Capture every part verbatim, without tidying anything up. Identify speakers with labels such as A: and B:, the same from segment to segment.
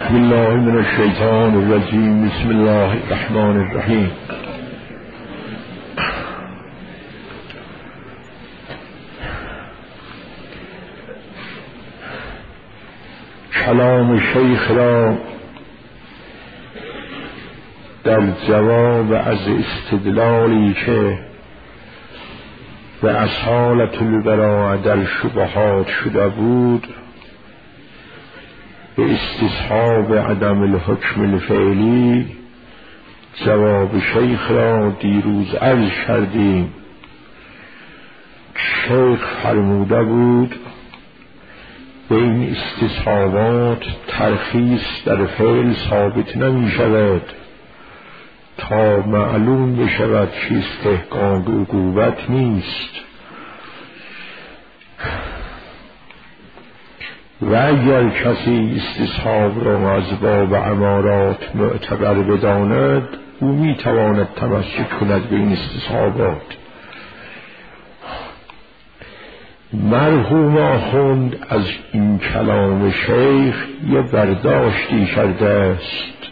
A: أعوذ بالله من الشيطان الرجيم. بسم الله الرحمن الرحيم. کلام شیخ را در جواب از استدلالی که به اصالة البراءة در شبهات شده بود به استصحاب عدم الحکم الفعلی، جواب شیخ را دیروز عرض کردیم. شیخ فرموده بود به این استصحابات ترخیص در فعل ثابت نمی شود تا معلوم بشود که استحقاق عقوبت نیست، و اگر کسی استصحاب را از باب امارات معتبر بداند او می تواند تمسک کند به این استصحابات. مرحوم آخوند از این کلام شیخ یه برداشتی کرده است.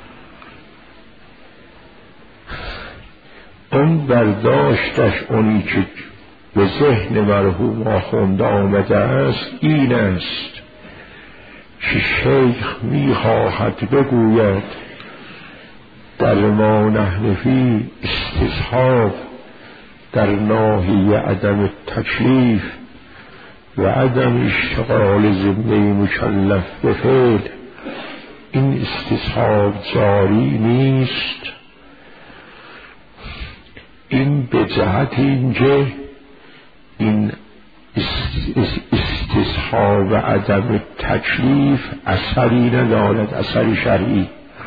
A: اون برداشتش اونی که به ذهن مرحوم آخوند آمده است این است که شیخ می‌خواهد بگوید در ما نحن فی استصحاب در ناحیه عدم تکلیف و عدم اشتغال ذمه مکلف به فعل این استصحاب جاری نیست. این به جهت اینکه این استصحاب عدم تکلیف اثری ندارد، اثری شرعی.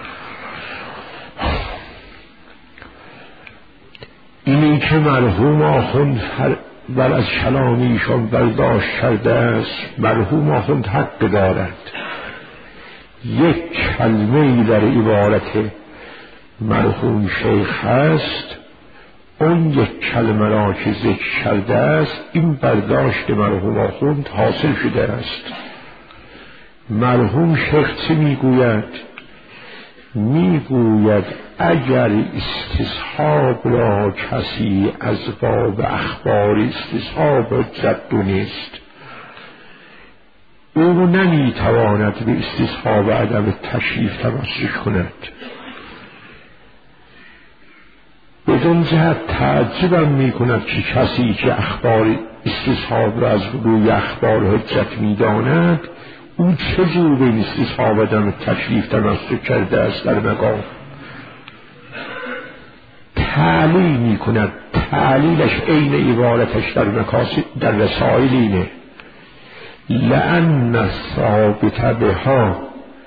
A: اینی که مرحوم آخوند بر از کلامیشان برداشت کرده است، مرحوم آخوند حق دارد. یک کلمه در عبارت مرحوم شیخ هست، اون یک کلمه را که ذکر کرده است این برداشت مرحوم آخوند حاصل شده است. مرحوم شیخ چه میگوید؟ میگوید اگر استصحاب را کسی از باب اخبار استصحاب حجت دونست او نمیتواند به استصحاب عدم تکلیف تمسک کند. بدون جهت تعجبم می کند که کسی که اخبار استصحاب را از روی اخبار حجت می داند او چجور به استصحاب عدم تکلیف تمسک کرده است. در مقام تعلیل می کند، تعلیلش عین عبارتش در مکاسب در رسائل اینه لأن ثابت بها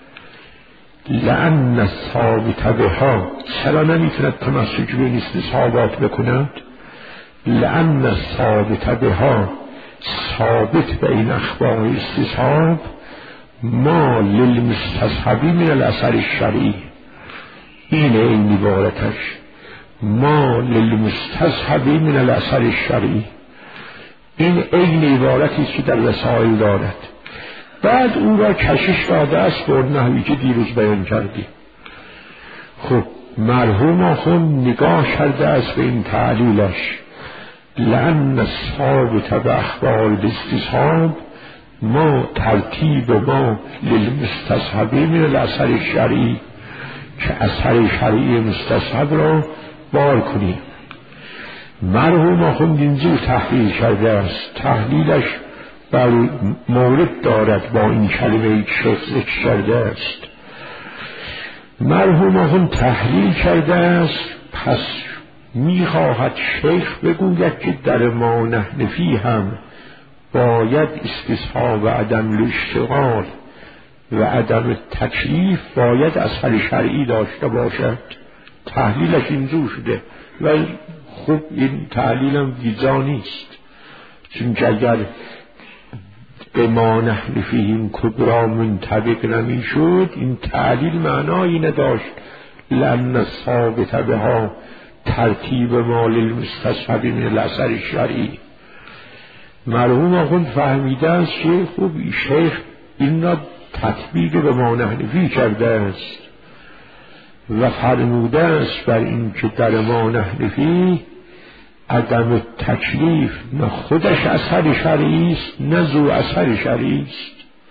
A: لأن ثابت بها. چرا نمیتوند تمسک به این استصحابات بکند؟ لأن ثابت بها، ثابت به این اخبار استصحاب ما للمستصحبی من الاثر الشرعی. اینه این عبارتش ما للمستصحبی من الاثر الشرعی. این این عبارتی که در رسائل دارد. بعد او را کشش داده است به نحوی که دیروز بیان کردیم. خب مرحوم آخوند نگاه کرده است به این تعلیلش لأن ثابت به اخبار الاستصحاب ما ترتیب ما للمستصحبی من الاثر الشرعی، که اثر شرعی مستصحب را بار کنیم. مرحوم آخوند اینجور تحلیل کرده است. تحلیلش بر مورد دارد با این کلمه که شیخ ذکر کرده است. مرحوم آخوند تحلیل کرده است. پس میخواهد شیخ بگوید که در ما نحن فی هم باید استصحاب عدم الاشتغال و عدم تکلیف باید اثر شرعی داشته باشد. تحلیلش اینجور شده و خب این تحلیلم ویزا نیست، چون اگر به ما نحن فیهم کبرا منطبق نمی شد این تعلیل معنایی نداشت. لأن ثابت بها ترتیب ما للمستصحب من الاثر الشرعی. مرحوم آخوند فهمیده است که خوب شیخ این را تطبیق به مانحنفی کرده است و فرموده است بر این که در مانحنفی عدم تکلیف نه خودش اثر شرعی است نه ذو اثر شرعی است.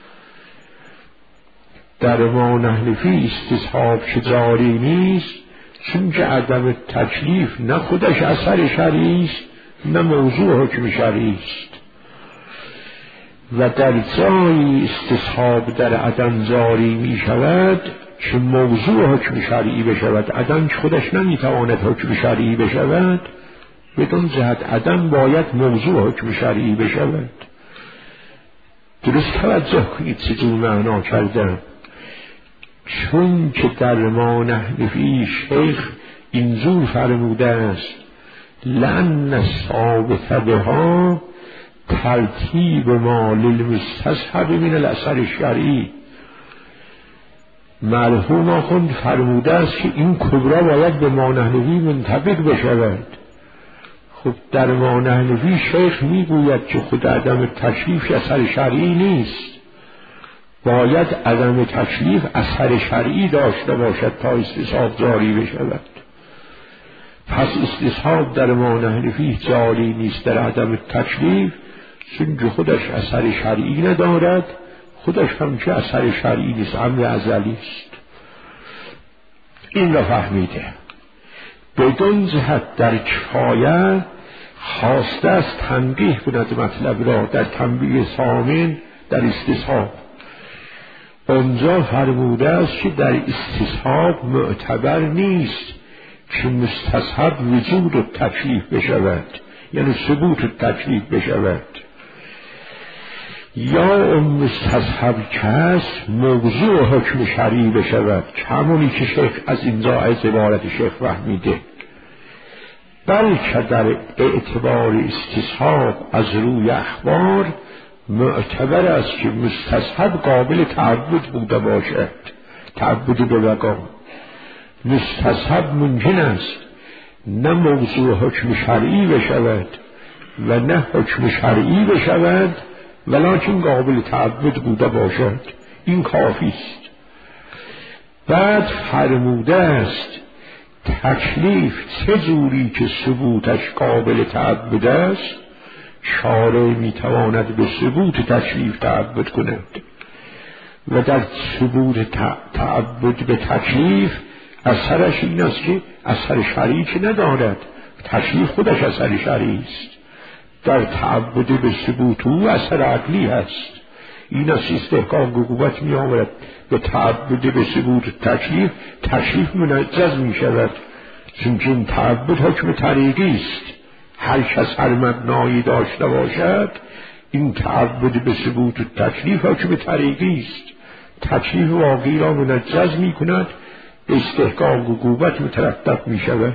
A: در مانحنفی استصحاب که جاری نیست، چون که عدم تکلیف نه خودش اثر شرعی است نه موضوع حکم شرعی است. و در جایی استصحاب در عدم جاری می شود که موضوع حکم شرعی بشود. عدم خودش نمیتواند حکم شرعی بشود، بدون جهت عدم باید موضوع حکم شرعی بشود. درست توجه کنید چجور معنا کردم. چون که در مانحنفی شیخ اینجور فرموده است لأن ثابت بها ترتیب ما للمستصحب من الاثر الشرعی. مرحوم آخوند فرموده است که این کبرا باید به مانحنفی منطبق بشود. خب در مانحنفی شیخ میگوید که خود عدم تکلیف اثر شرعی نیست، باید عدم تکلیف اثر شرعی داشته باشد تا استصحاب جاری بشود. پس استصحاب در مانحنفی جاری نیست در عدم تکلیف، چون که خودش اثر شرعی ندارد، خودش هم که اثر شرعی نیست، امر ازلی است. این را فهمیده. بدون جهت در کفایه خواسته است تنبیه کند مطلب را در تنبیه ثامن در استصحاب. اونجا فرموده است که در استصحاب معتبر نیست که مستصحب وجود و تکلیف بشود، یعنی ثبوت و تکلیف بشود، یا اون مستصحب کس موضوع حکم شرعی بشود، همونی که شیخ از اینجا از عبارت شیخ فهمیده. بلکه در اعتبار استصحاب از روی اخبار معتبر است که مستصحب قابل تعبد بوده باشد، تعبد به وقا. مستصحب ممکن است نه موضوع حکم شرعی بشود و نه حکم شرعی بشود، ولکن قابل تعبد بوده باشد. این کافی است. بعد فرموده است تکلیف چه جوری که ثبوتش قابل تعبد است، شارع میتواند به ثبوت تکلیف تعبد کند و در ثبوت تعبد به تکلیف اثرش این است که اثر شرعی که ندارد، تکلیف خودش اثر شرعی است. در تعبد به ثبوت او اثر عقلی هست. این است استحقاق عقوبت می آورد به تعبد به ثبوت تکلیف، تکلیف منجز می شود، چون این تعبد حکم طریقی است. هر کس هر مبنایی داشته باشد، این تعبد به ثبوت تکلیف حکم طریقی است. تکلیف واقعی را منجز می کند، استحقاق عقوبت مترتب می شود.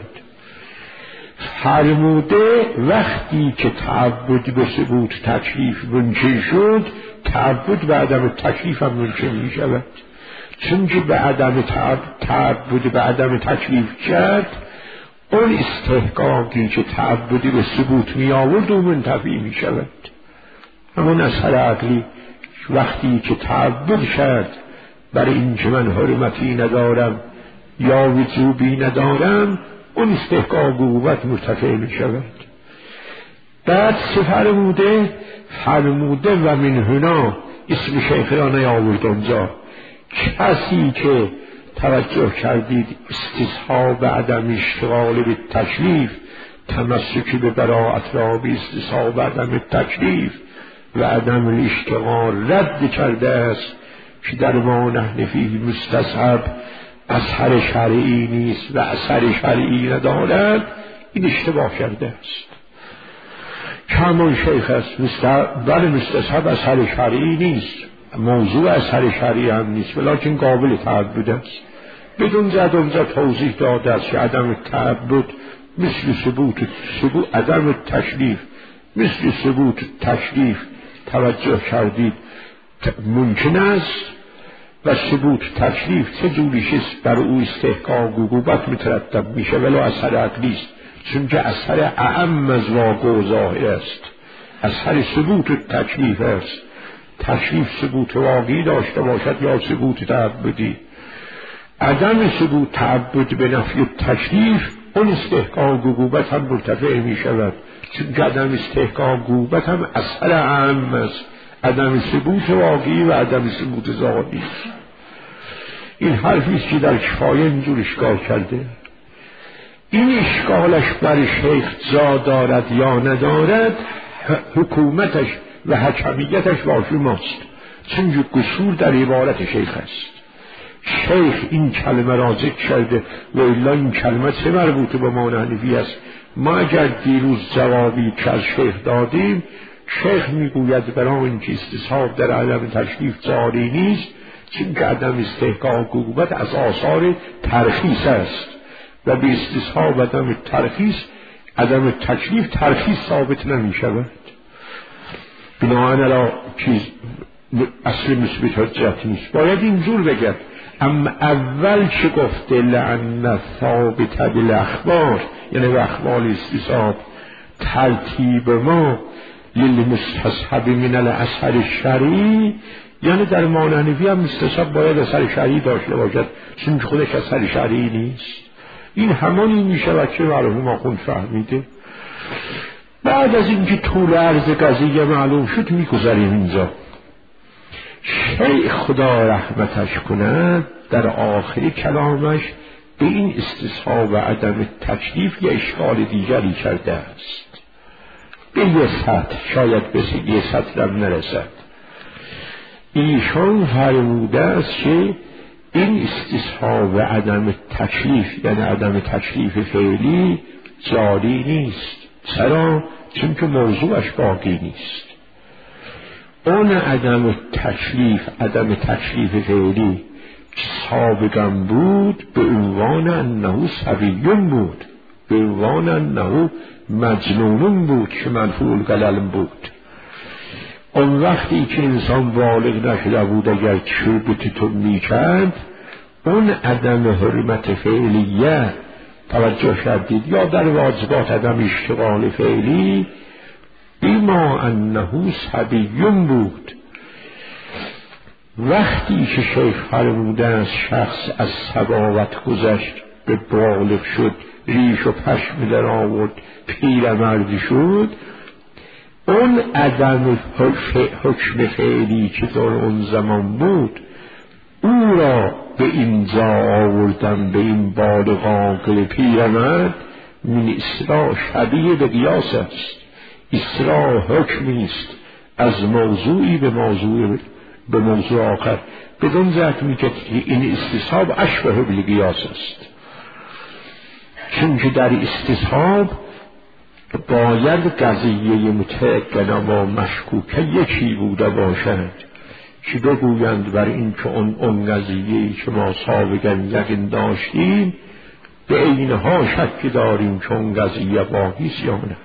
A: فرموده وقتی که تعبد به ثبوت تکلیف ممکن شد، تعبد به عدم تکلیف هم ممکن می شود. چون که به عدم تعبد به عدم تکلیف کرد، اون استحقاقی که تعبد به ثبوت می آورد و منتفی می شود. همون اثر عقلی وقتی که تعبد کرد برای این که من حرمتی ندارم یا وجوبی ندارم، اون استحقاق عقوبت مرتفع می شود. بعد چه فرموده؟ فرموده و من هنا اسم شیخ را نیاورد اونجا. کسی که توجه کردید استصحاب عدم اشتغال به تکلیف، تمسکی به براءت را به استصحاب عدم تکلیف و عدم الاشتغال رد کرده است که در مانحنفی مستصحب اثر شرعی نیست و اثر شرعی ندارد، این اشتباه کرده است. کمان شیخ است بله مستصحب اثر شرعی نیست، موضوع اثر شرعی هم نیست، ولیکن قابل تعبد است. بدون زد و زد توضیح داده است که عدم تعبد مثل ثبوت ثبوت عدم تکلیف مثل ثبوت تکلیف توجه کردید ممکن است و ثبوت تکلیف چه جوریش است بر او استحقاق عقوبت مترتب میشه، ولی اثر عقلی است، چون که اثر اعم از واقع و ظاهر است، اثر ثبوت تکلیف است. تشریف ثبوت واقعی داشته باشد یا ثبوت تعبدی. عدم ثبوت تعبد به نفی تشریف، اون استحقاق عقوبت هم مرتفع می شود، چون عدم استحقاق عقوبت هم اثر اعم است، عدم ثبوت واقعی و عدم ثبوت ذاتی است. این حرفی است که در کفایه اینجور اشکال کرده. این اشکالش بر شیخ جا دارد یا ندارد، حکومتش و حکمیتش با شماست، چون قصور در عبارت شیخ است. شیخ این کلمه را ذکر کرده و الا این کلمه چه مربوط به ما حنفی است؟ ما اگر دیروز جوابی که از شیخ دادیم، شیخ میگوید برای اینکه استصحاب در عدم تشریف جاری نیست، چون که عدم استحقاق عقوبت از آثار ترخیص است و به استصحاب عدم ترخیص عدم تکلیف ترخیص ثابت نمی شود. بنابراین چیز اصل مثبت حجت نیست. باید اینجور بگم اما اول چه گفته لعن ثابت بالاخبار، یعنی و اخبار استصحاب ترتیب ما للمستصحب من الاثر الشرعی، یعنی در مانعنوی هم استصحاب باید اثر شرعی داشته باشد، چون خودش اثر شرعی نیست. این همانی می شود که مرحوم آخوند فهمیده. بعد از اینکه طول عرض قضیه معلوم شد میگذاریم اینجا. شیخ خدا رحمتش کند در آخر کلامش به این استصحاب و عدم تکلیف یه اشکال دیگری کرده است. به یه سطح، شاید به یه سطح هم نرسد. ایشان فرموده است که این استصحاب و عدم تکلیف، یعنی عدم تکلیف فعلی جاری نیست. چرا؟ چون که موضوعش باقی نیست. اون عدم تکلیف، عدم تکلیف فعلی سابقا بود به عنوان انه صبیون بود، به عنوان انه مجنون بود که منفوع قلم بود. اون وقتی که انسان بالغ نشده بود اگر چوبت تو میکرد، اون عدم حرمت فعلیه توجه شدید یا در واجبات عدم اشتغال فعلی بیما انه صبیون بود. وقتی که شیخ فرموده است شخص از صباوت گذشت به بالغ شد، ریش و پشم در آورد، پیرمردی شد، اون عدم حکم فعلی که در اون زمان بود او را به اینجا آوردن، به این بالغ عاقل پیرمرد، من اسراء شبیه به قیاس است. اسراء حکمی است از موضوعی به موضوع به موضوع آخر، بدون ذات میگه این استصحاب اشبه بالقیاس است، چون که در استصحاب باید قضیه متعقل و مشکوکه یکی بوده باشد که بگویند بر این که اون, اون قضیه‌ای که ما سابقا یقین داشتیم به عینها شک داریم که اون قضیه باقیست یا نه.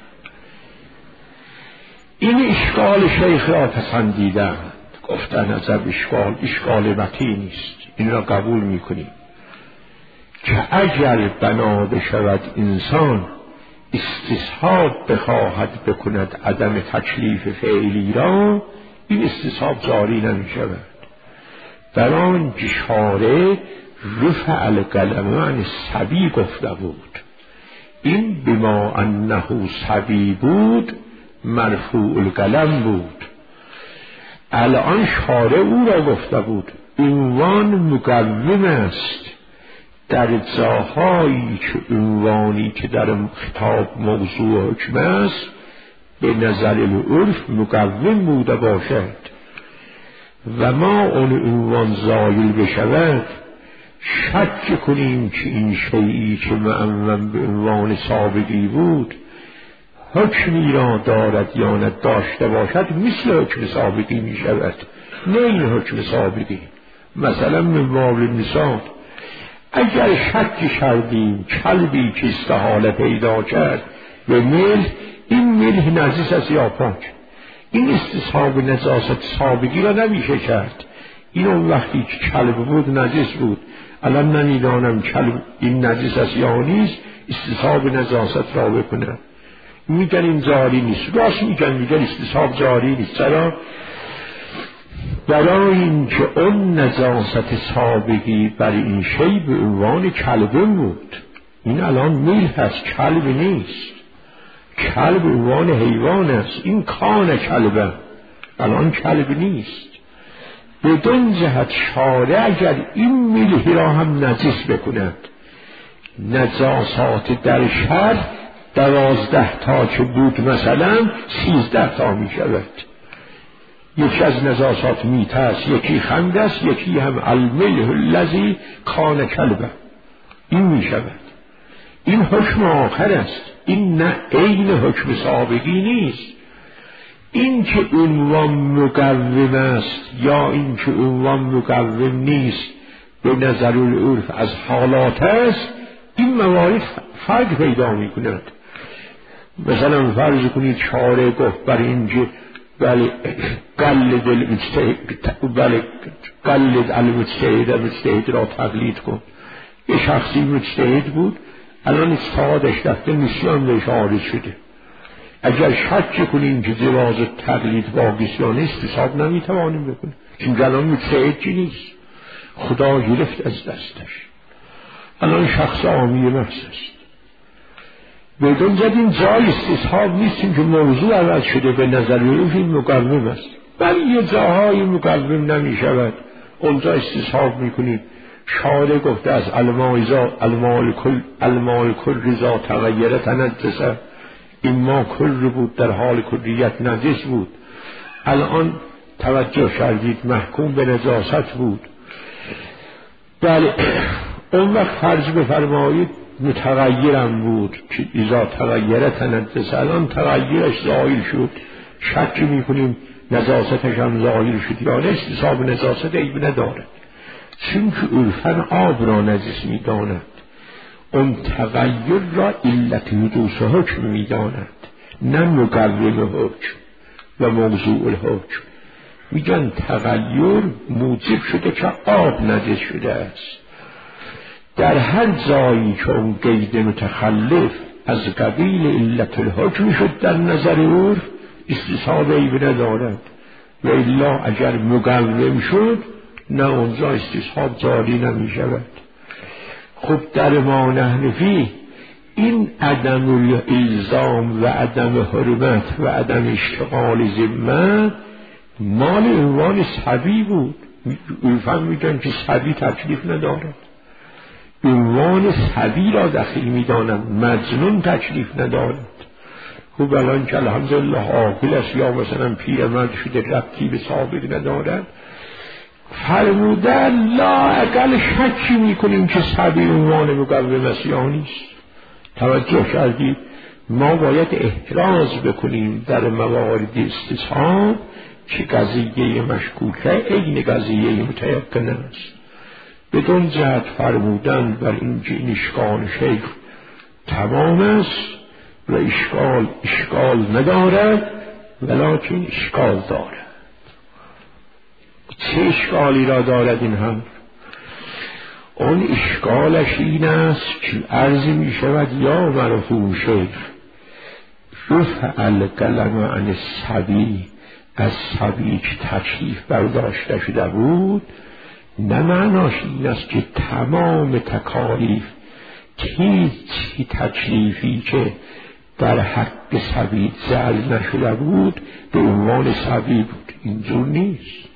A: این اشکال شیخ را پسندیدند، گفتن از اشکال اشکال متین نیست، این را قبول میکنیم که اگر بنا بشود انسان استصحاب بخواهد بکند عدم تکلیف فعلی را، این استصحاب جاری نمی شود. در آن جشاره رفع القلم عن صبی گفته بود، این بما انه صبی بود مرفوع القلم بود. الان شارع او را گفته بود عنوان مقوم است. در جاهایی که عنوانی که در خطاب موضوع حکم است به نظر العرف مقوم بوده باشد و ما اون عنوان زایل بشود شک کنیم که این شیئی که معمم به عنوان سابقی بود حکمی را دارد یا نداشته باشد مثل حکم سابقی می شود، نه این حکم سابقی. مثلا من باب مثال اگر شک کردیم کلبی که استحاله پیدا کرد به ملح، این ملح نجس است یا پاک، این استصحاب نجاست سابقی را نمیشه کرد. این اون وقتی که کلب بود نجس بود، الان نمیدانم کلب این نجس است یا نیست، استصحاب نجاست را بکنه. میگن این جاری نیست، راست میگن، میگن استصحاب جاری نیست. چرا؟ برای اینکه اون نجاست سابقی بر این شی به عنوان کلبه بود. این الان میل هست، کلب نیست. کلب به عنوان حیوان است. این کان کلبه، الان کلب نیست. بدون جهت شارع اگر این میلهی را هم نجس بکند، نجاسات در شر دوازده تا که بود مثلا سیزده تا می شود. یکی از نجاسات میته است، یکی خمر است، یکی هم الملح الذی کان کلبه. این می شود. این حکم آخر است. این نه عین حکم سابقی نیست. این که عنوان مقوم است یا این که عنوان مقوم نیست به نظر العرف از حالات است. این موارد فرق پیدا می کند. مثلا فرض کنید شارع گفت بر اینکه بله قلد المجتهد، بله قلد المجتهد، مجتهد را تقلید کن. یه شخصی مجتهد بود، الان استعادش رفته نسیان بهش عارض شده. اگر شک کنیم که جواز تقلید باقیست یا نیست حساب نمیتوانیم بکنیم. این الان مجتهد چی نیست، خدا گرفت از دستش، الان شخص عامی محض است. بدون جد این جای استصحاب نیستیم که موضوع عوض شده به نظر او این مقوم است. ولی یه جاهای مقوم نمی شود، اونجا استصحاب میکنیم. شارع گفته از المال کل المال کل رضا تغییره تنجسه. این ما کل بود، در حال کلیت نجس بود. الان توجه کردید محکوم به نجاست بود. بله اون وقت فرض بفرمایید متغیرم بود که اذا تغییره تنجسه. الان تغییرش زائل شد، شک میکنیم نجاستش هم زائل شد یا نه. حساب نجاست عیب ندارد، چون که عرفاً آب را نجس میداند. اون تغییر را علت حدوث حکم میداند، نه مقوم حکم و موضوع الحکم. میگن تغییر موجب شده که آب نجس شده است. در هر جایی که اون قید متخلف از قبیل علت الحکم شد در نظر عرف استصحاب عیب ندارد. و الا اگر مقوم شد نه اونجا استصحاب جاری نمی شود. خب در ما نحنفی این عدم الالزام و عدم حرمت و عدم اشتغال ذمه مال عنوان صبی بود. عرفاً میگن که صبی تکلیف ندارد، عنوان صبی را دخیل میدانند، مجنون تکلیف ندارد. خب الان که الحمدلله عاقل است یا مثلا پیرمرد شده ربطی به سابق ندارد، فرمودن لا اقل شکی میکنیم که صبی عنوان مقوم است یا نیست. توجه کردید؟ ما باید احراز بکنیم در موارد استصحاب که قضیه مشکوکه عین قضیه متیقن است. بدون جهت فرمودن بر اینکه این اشکال شیخ تمام است و اشکال اشکال ندارد ولکن اشکال دارد. چه اشکالی را دارد این هم؟ اون اشکالش این است که عرض می شود یا مرفوع شیخ رفع القلم عن الصبی، از صبی که تکلیف برداشته شده بود، نه معناش این است که تمام تکالیف هیچ تکلیفی که در حق صبی جعل نشده بود به عنوان صبی بود. اینجور نیست.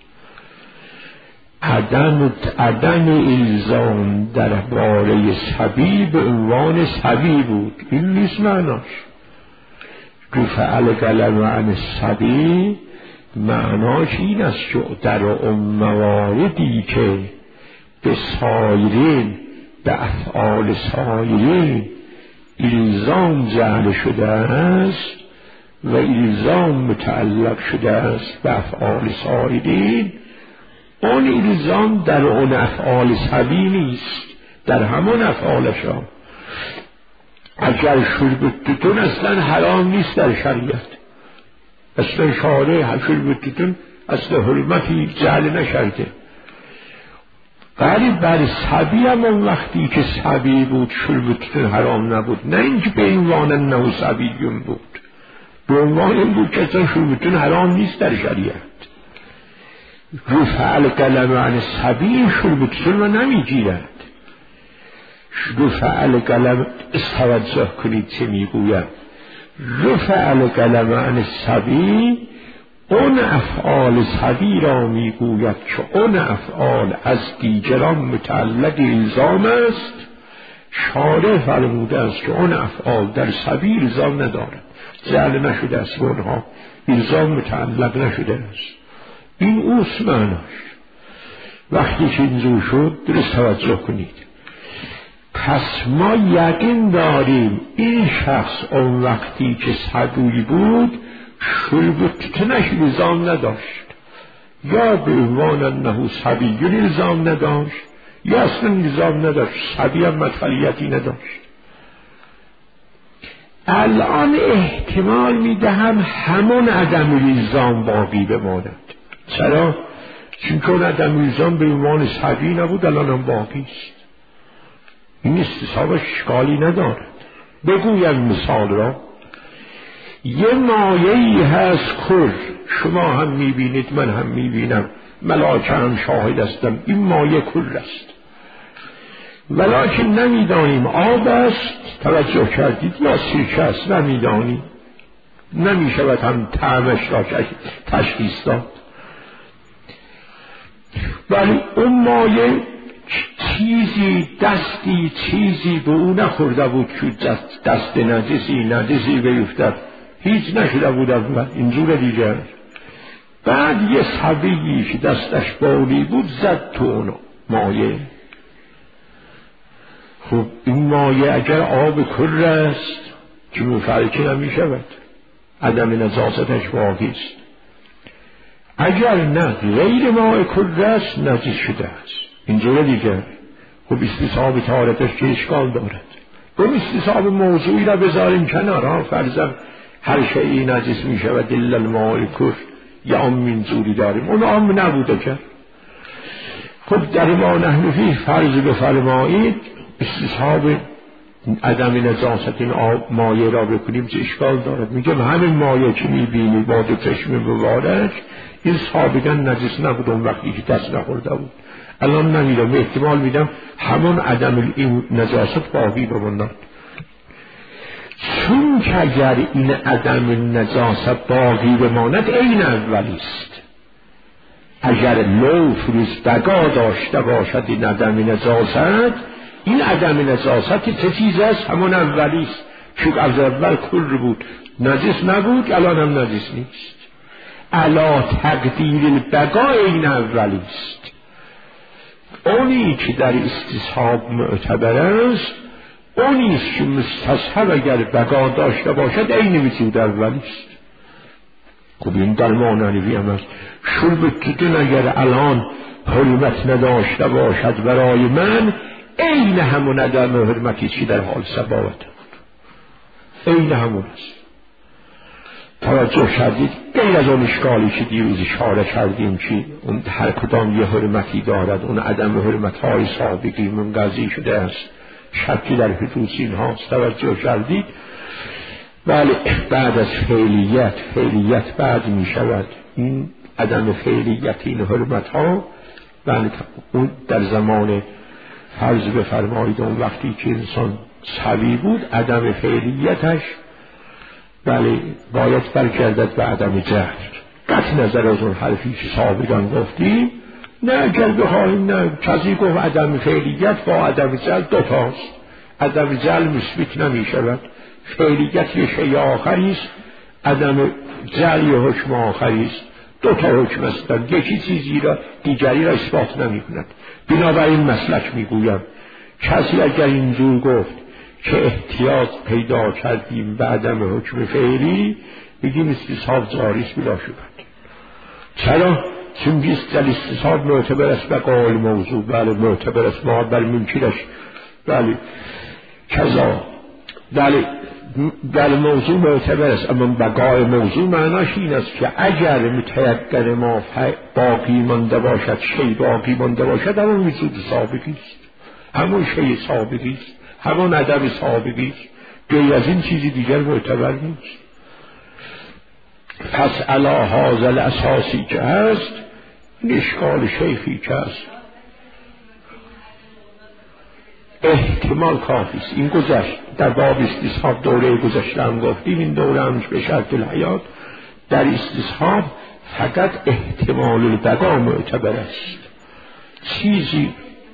A: عدم عدم الزام در باره صبی به عنوان صبی بود. این نیست معناش. رفع القلم عن الصبی معناش این است که در اون مواردی که به سایرین به افعال سایرین الزام جعل شده است و الزام متعلق شده است به افعال سایرین، اون الزام در اون افعال صبی نیست، در همون افعالشان. اگر شرب توتون اصلا حرام نیست در شریعت، اصلا شارع شرب توتون اصلا حرمتی جعل نشده، ولی بر صبی هم اون وقتی که صبی بود شرب توتون حرام نبود، نه اینکه به عنوان نو صبیون بود، به عنوان این بود که اصلا شرب توتون حرام نیست در شریعت. رفع القلم عن الصبی شربتون رو نمیگیرد. رفع القلم، توجه کنید چه میگویم. رفع القلم عن الصبی اون افعال صبی را میگوید که اون افعال از دیگران متعلق الزام است. شارع فرموده است که اون افعال در صبی الزام ندارد، جعل نشده است، اونها الزام متعلق نشده است. این اوست معناش. وقتی که اینجور شد درست توجه کنید. پس ما یقین داریم این شخص اون وقتی که صبی بود شربتنش الزام نداشت، یا به عنوان انه صبی الزام نداشت یا اصلا الزام نداشت، صبی هم مطلعیتی نداشت. الان احتمال میدهم همون عدم الزام باقی بماند. چرا؟ چون عدم الزام به عنوان صبی نبود، الان هم باقی است. این استصحابش اشکالی ندارد. بگویم مثال را. یه مایه‌ای هست کر، شما هم میبینید من هم میبینم، ملائکه هم شاهد هستم، این مایه کر است، ولکن نمیدانیم آب است، توجه کردید، یا سرکه است، نمیدانیم، نمیشود هم طعمش را تشخیص داد. ولی اون مایه چیزی دستی چیزی به او نخورده بود که دست, دست نجسی نجسی بیفتد، هیچ نشده بود اول، اینجور دیگر. بعد یه صبیی که دستش بالی بود زد تو اونو مایه. خب این مایه اگر آب کر است که مفرکی نمی شود، عدم نجاستش باقی است. اگر نه غیر مایه کر است نجس شده است، اینجور دیگر. خب استصحاب طهارتش که اشکال دارد. اون استصحاب موضوعی را بذاریم کنار، فرضاً هر شیئی نجس می شود الا الماء کر، یا عام اینجوری داریم، اون عام نبوده که. خب در ما نحن فی فرض بفرمایید استصحاب عدم نجاست این آب مایه را بکنیم چه اشکال دارد؟ میگم همین مایه که میبینی با دو چشم مبارک این سابقا نجس نبود اون وقتی که دست نخورده بود. الان نمیدم، احتمال میدم همون عدم این نجاست باقی بماند. چون که اگر این عدم نجاست باقی بماند این اولی است. اگر لو فروز بقا داشته باشد این عدم نجاست، این عدم نجاست چه چیز است؟ همون اولی است. چون از اول کل بود نجس نبود، الان هم نجس نیست. علا تقدیر البقا این اولی است. اونی که در استصحاب معتبر است اونی است که مستصحب اگر بقا داشته باشد این وجود اولی است. خب این در معنوی هم است. شربتتون اگر الان حرمت نداشته باشد برای من، این همون عدم حرمتی چی در حال ثبات بود، این همون است. توجه کردید؟ غیر از اون اشکالی که دیروز اشاره کردیم که اون هر کدام یه حرمتی دارد، اون عدم حرمت‌های سابقی منقضی شده است، شکی در حدوث این هاست. توجه کردید؟ بله. بعد از فعلیت، فعلیت بعد می شود این عدم فعلیت این حرمت‌ها. بله اون در زمان فرض بفرمایید اون وقتی که انسان صبی بود عدم فعلیتش بله باید برگردد به عدم جهل. قطع نظر از اون حرفی که سابقا گفتیم، نه اگر بخواهیم نه کسی گفت عدم فعلیت با عدم جهل دوتاست. عدم جهل مثبت نمی شود، فعلیت یه شیء آخری است، عدم جهل یه حکم آخری است. دو تا حکم هستند، یکی چیزی را دیگری را اثبات نمی کند. بنابراین مسلک می گویم کسی اگر اینجور گفت که احتیاط پیدا کردیم به عدم حکم فعلی، بگیم استصحاب جاری است بلا شبهه. چرا؟ چون بیست در استصحاب معتبر است بقای موضوع. بله معتبر است، ما بر منکرش بله کذا بله در موضوع معتبر است، اما بقای موضوع معناش این است که اگر متیقن ما باقی مانده باشد، شی باقی مانده باشد، همون وجود سابقی است، همون شی سابقی است، همون عدم سابقی است، غیر از این چیزی دیگر معتبر نیست. پس علی هذا الاساسی که هست این اشکال شیخی که است. احتمال کافی است. این گذشت در باب استصحاب دوره گذشته هم گفتیم، این دوره هم به شرط الحیات در استصحاب فقط احتمال البقا معتبر است. چیزی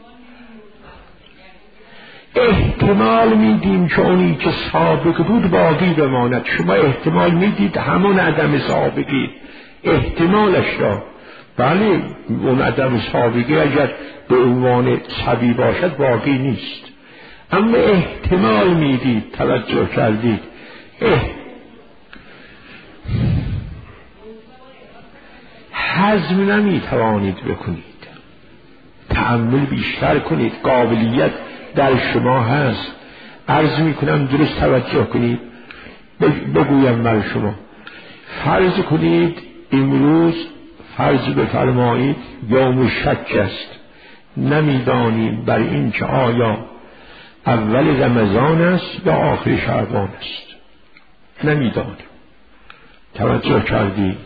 A: احتمال میدیم که اونی که سابق بود باقی بماند. شما احتمال میدید همون عدم سابقی احتمالش را، بله اون عدم سابقی اگر به عنوان سبی باشد باقی نیست، اما احتمال میدید، توجه کردید، هضم نمیتوانید بکنید، تأمل بیشتر کنید، قابلیت در شما هست. عرض میکنم درست توجه کنید. بگویم بر شما، فرض کنید امروز فرض بفرمایید یوم شک است، نمیدانیم بر این که آیا اول رمضان است یا آخر شعبان است، نمیدانیم. توجه کردید؟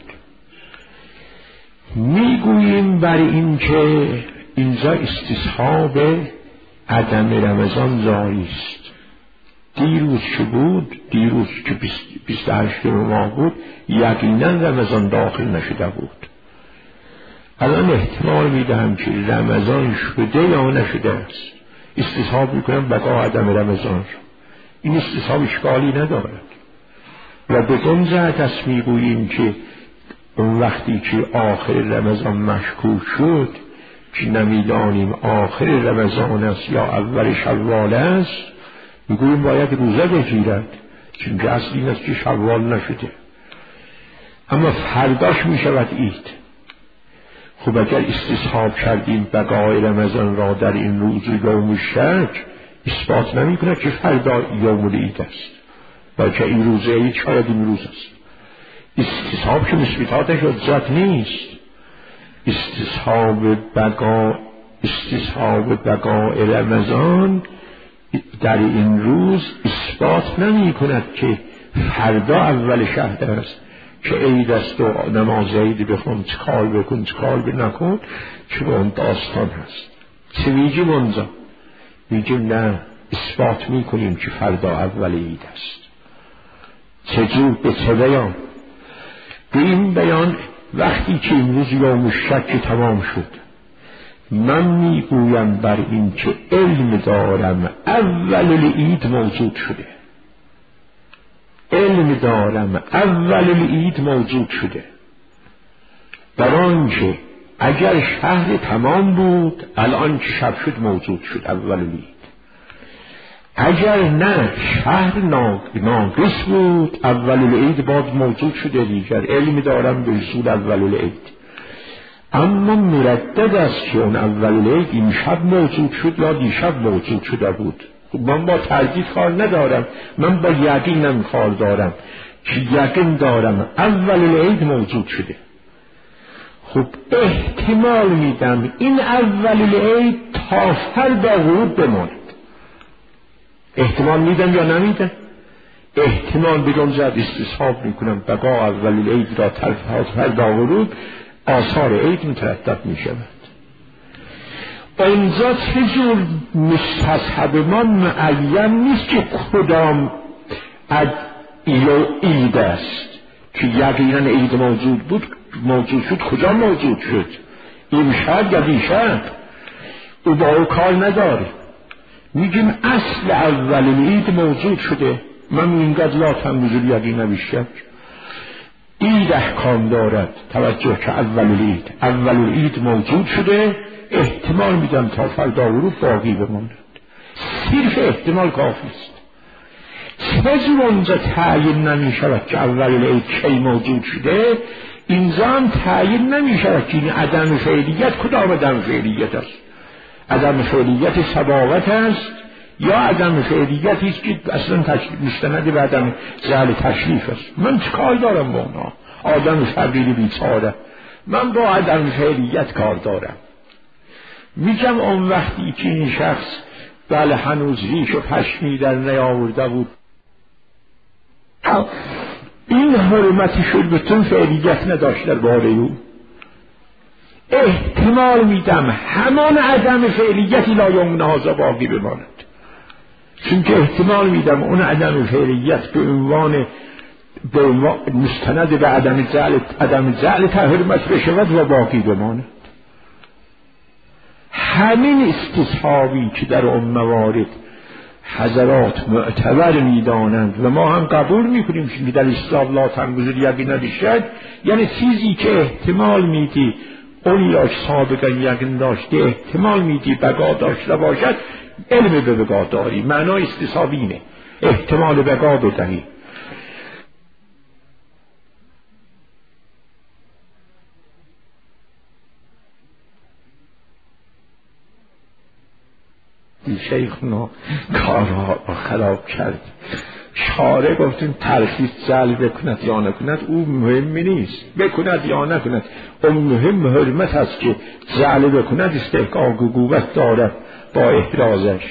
A: میگوییم بر این که اینجا استصحاب عدم رمضان جاری است. دیروز چه بود؟ دیروز که بیست و هشتم ماه بود، یقینا رمضان داخل نشده بود. الان احتمال میدهم که رمضان شده یا نشده است. استصحاب میکنم بقا عدم رمضان. این استصحاب اشکالی ندارد و به اون جهت است میگوییم که اون وقتی که آخر رمضان مشکوک شد که نمیدانیم آخر رمضان است یا اول شوال است، میگوییم باید روزه بگیرد، چون اصل این است که شوال نشده، اما فرداش میشود عید. خب اگر استصحاب کردیم بقای رمضان را در این روز یوم شک، اثبات نمی کند که فردا یوم العید است، بلکه این روز عید شاید این روز است. استصحاب که مثبتاتش حجت نیست. استصحاب بقا استصحاب بقای رمضان در این روز اثبات نمی کند که فردا اول شهر است، که عید است و نماز عید بخون، چه کار بکن چه کار نکن، چه به اون داستان هست. چه میگیم اونجا؟ میگیم نه، اثبات میکنیم که فردا اول عید است. چجور؟ به چه بیان؟ به این بیان وقتی که امروز یوم شک تمام شد، من میگویم بر این که علم دارم اول العید موجود شده، علم دارم اول العید موجود شده، در آنکه اگر شهر تمام بود الان که شب شد موجود شد اول العید، اگر نه شهر ناقص بود اول العید باز موجود شده دیگر. علم دارم به رسول اول العید، اما مردد است که اون اول العید این شب موجود شد یا دیشب موجود شده بود. من با تردید کار ندارم، من با یقینم کار دارم که یقین دارم اول العید موجود شده. خب احتمال میدم این اول العید تا فردا غروب بماند. احتمال میدم یا نمیدم؟ احتمال بدون زد استصحاب میکنم بقا اول العید را تا فردا غروب، آثار عید مترتب میشود. اینجا چجور مستصحب ما معین نیست که کدام عید است که یقینا عید موجود بود موجود شد، کجا موجود شد، این شب یا دیشب، او با او کار نداره. میگیم اصل اول عید موجود شده. من اینقدر لا تنبیزل یقین بیشتر عید احکام دارد. توجه که اول عید اول عید موجود شده، احتمال میدم تا فردا غروب باقی بماند. صرف احتمال کافی است. چجور اونجا تعیین نمی شود که اول عید کی موجود شده؟ اینجا هم تعیین نمی شود که این عدم فعلیت کدام عدم فعلیت است. عدم فعلیت سباوت است یا عدم فعلیتی است که اصلا مستند به عدم جهل تشریف است. من چه کار دارم با اونا؟ آدم فقیر بیچاره، من با عدم فعلیت کار دارم. میگم اون وقتی که این شخص بله هنوز ریش و پشمی در نیاورده بود، این حرمتی شد به تون فعلیت نداشت در باره او. احتمال میدم همان عدم فعلیتی لا یوم هذا باقی بماند، چون که احتمال میدم اون عدم فعلیت به عنوان به عنوان مستند به عدم جعل عدم جعل حرمت بشود و باقی بماند. همین استصحابی که در اون موارد حضرات معتبر میدانند و ما هم قبول میکنیم که در اسلام لا تنگذر یقین نباشد، یعنی چیزی که احتمال میدی اون یا سابقا یقین داشته احتمال میدی بقا داشته باشد، علم به بقا داری. معنای استصحاب اینه، احتمال بقا بدهی. این شیخنا کارها را خراب کرد. شارع گفتیم ترخیص جعل بکند یا نکند او مهمی نیست، بکند یا نکند اون مهم حرمت هست که جعل بکند استحقاق قوت دارد با احرازش.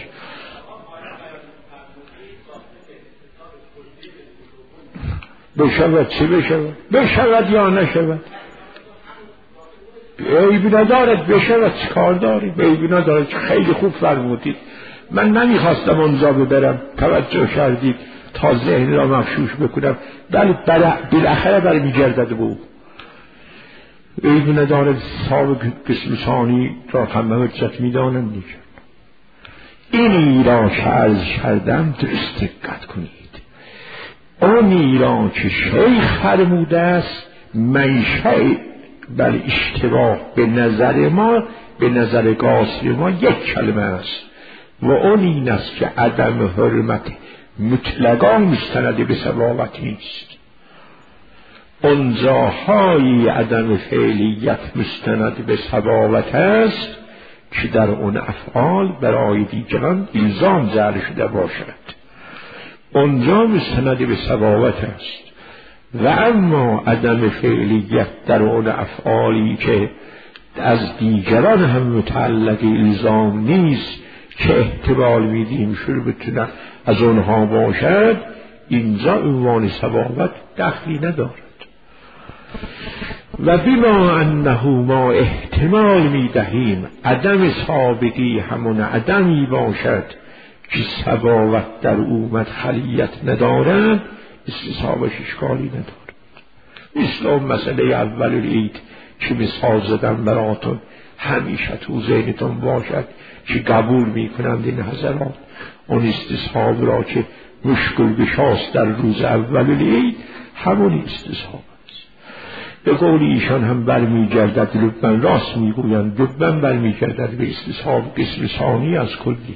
A: بشود چه بشود؟ بشود یا نشود؟ عیبی ندارد، بشود چه کار داری؟ عیبی ندارد. خیلی خوب فرمودید. من نمیخواستم اونجا ببرم، توجه کردید تا ذهن را مغشوش بکنم، ولی بالاخره برای میگردد به او. عیبی ندارد. صاحب قسم ثانی را هم حجت میدانند دیگر. اینی را که عرض کردم درست دقت کنید. اونی را که شیخ فرموده است منشأ بر اشتباه به نظر ما، به نظر قاصر ما یک کلمه است و اون این است که عدم حرمت مطلقا مستند به ثبات نیست. اون جاهای عدم فعلیت مستند به ثبات است که در اون افعال برای دیگران الزام جعل شده باشد، اونجا مستند به ثبات است. و اما عدم فعلیت در اون افعالی که از دیگران هم متعلق الزام نیست که احتمال میدیم شروع بتونه از اونها باشد، اینجا عنوان ثبات دخلی ندارد. و بما انه ما احتمال میدهیم عدم سابقی همون عدمی باشد که ثبات در او مدخلیت ندارد، استصحابش اشکالی ندارد. مثل اون مسئله اول العید که مثال زدم براتون، همیشه تو ذهنتون باشد که قبول میکنند این حضرات اون استصحاب را که مشکل بشاست در روز اول العید همون استصحاب است. به قول ایشان هم برمیگردد، لبن راست میگویند، لبن برمیگردد به استصحاب قسم ثانی از کلی.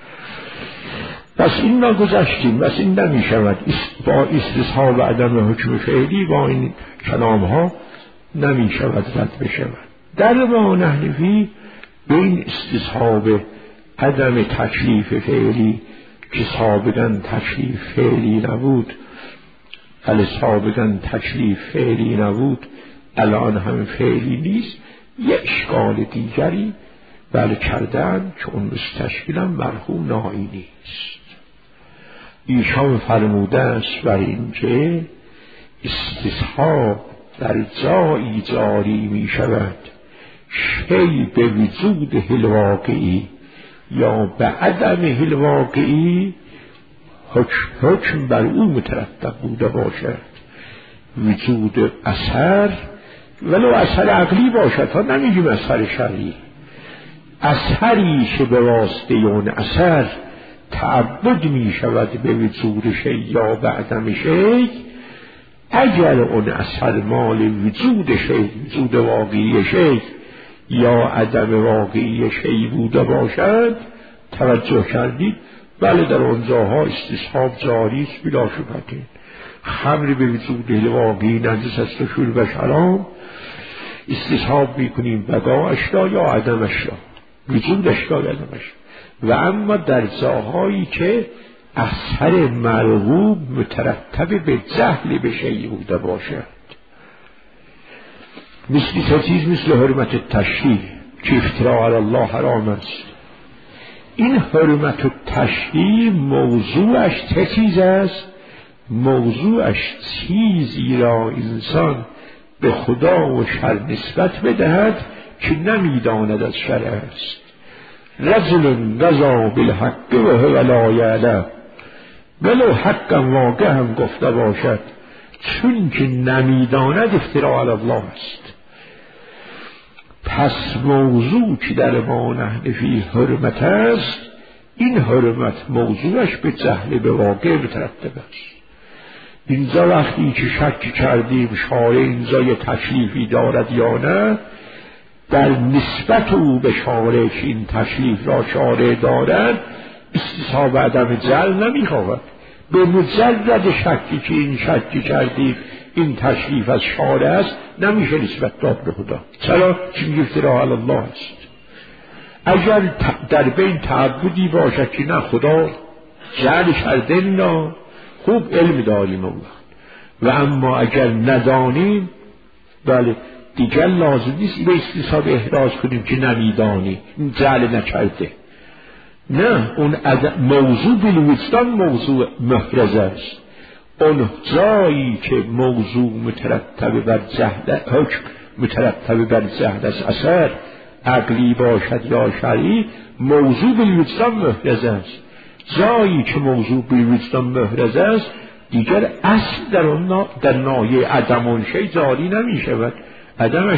A: پس این را گذشتیم، پس این نمی شود با استصحاب و عدم حکم فعلی با این کلام ها نمی شود رد بشود. در ما نحنفی به این استصحاب عدم تکلیف فعلی که سابقا تکلیف فعلی نبود، ولی سابقا تکلیف فعلی نبود الان هم فعلی نیست، یک اشکال دیگری بله کردن که اون مستشکلم مرحوم نایی نیست. ایشان فرموده است بر اینکه استصحاب در جایی جاری می شود شی به وجود الواقعی یا به عدم الواقعی حکم, حکم بر او مترتب بوده باشد. وجود اثر ولو اثر عقلی باشد، ها نمیگیم اثر شرعی، اثری که به واسطه اون اثر تعبد می شود به وجود شی یا به عدم شی، اگر اون اثر مال وجود شی، وجود واقعی شی یا عدم واقعی شی بوده باشد، توجه کردید بله در اونجاها استصحاب جاری است بلا شبهه. خمر به وجود واقعی نجس است و شربش حرام، استصحاب میکنیم بقاش را یا عدمش را، وجودش را یا عدمش. و اما در جاهایی که اثر مرغوب مترتب به جهل به شیء بوده باشد، مثل چه چیز؟ مثل حرمت تشریع که افتراء علی الله حرام است. این حرمت تشریع موضوعش چه چیز است؟ موضوعش چیزی را انسان به خدا و شر نسبت بدهد که نمیداند از شرع است. رجل رضا بالحق و هو لا یعلم، ولو حقا واقع هم گفته باشد چون که نمیداند افتراء علی الله است. پس موضوع که در ما نحنفی حرمت است، این حرمت موضوعش به جهل به واقع مترتب است. اینجا وقتی که شک کردیم شارع اینجا یه تکلیفی دارد یا نه، در نسبت او به شارع که این تکلیف را شارع دارد استصحاب عدم جهل نمیخواهد. به مجرد شکی که این شکی کردیم این تکلیف از شارع است نمیشه نسبت داد به خدا. چرا؟ چون افتراء علی الله است. اگر در بین تعبدی باشد که نه خدا جهل کرده نه، خوب علم داریم اون وقت، و اما اگر ندانیم بله دیگر لازم نیست به استصحاب احراز کنیم که نمیدانی این جهل نکرده. نه، اون موضوع بالوجدان موضوع محرز است. اون جایی که موضوع مترتب بر جهل، حکم مترتب بر جهل از اثر عقلی باشد یا شرعی، موضوع بالوجدان محرز است. جایی که موضوع بالوجدان محرز است دیگر اصل در اون در ناحیه عدم اون شی جاری نمی شود. عدمش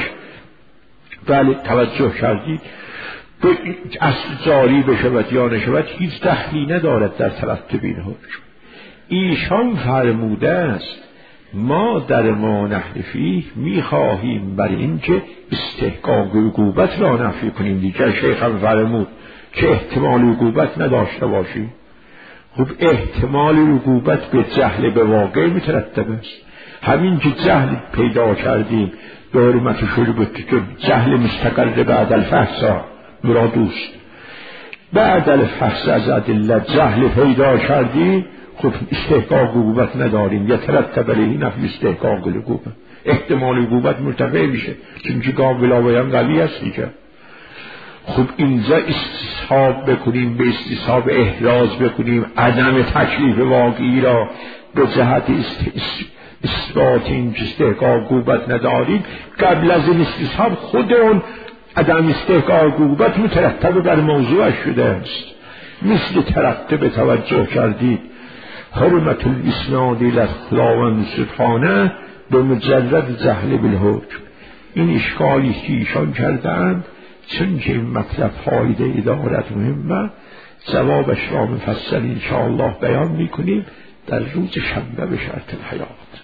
A: بله توجه کردید به اصل جاری بشود یا نشود هیچ دخلی ندارد در ترتب این حکم. ایشان فرموده است ما در ما نحنفی میخواهیم بر این که استحقاق عقوبت را نفی کنیم. دیگر شیخ هم فرمود که احتمال عقوبت نداشته باشیم. خب احتمال عقوبت به جهل به واقع مترتب است. همین که جهل پیدا کردیم به حرمت شربت که جهل مستقر بعد الفحص مرادوست، بعد الفحص از ادله جهل پیدا کردیم، خب استحقاق عقوبت نداریم. یترتب علیه نفی استحقاق عقوبت، احتمال عقوبت مرتفع میشه چون که گام بلاویان قوی است دیگه. خب اینجا استصحاب بکنیم، به استصحاب احراز بکنیم عدم تکلیف واقعی را به جهت اثبات این که استحقاق عقوبت نداریم. قبل از این استصحاب خود اون عدم استحقاق عقوبت مترتب بر موضوعش شده است. مثل ترتب توجه کردید حرمت الاسناد الی خداوند سبحانه به مجرد جهل بالحکم. این اشکالی که ایشان کردند چون که این مطلب فایده دارد مهمه، جوابش را مفصل انشاءالله بیان میکنیم در روز شنبه به شرط الحیات.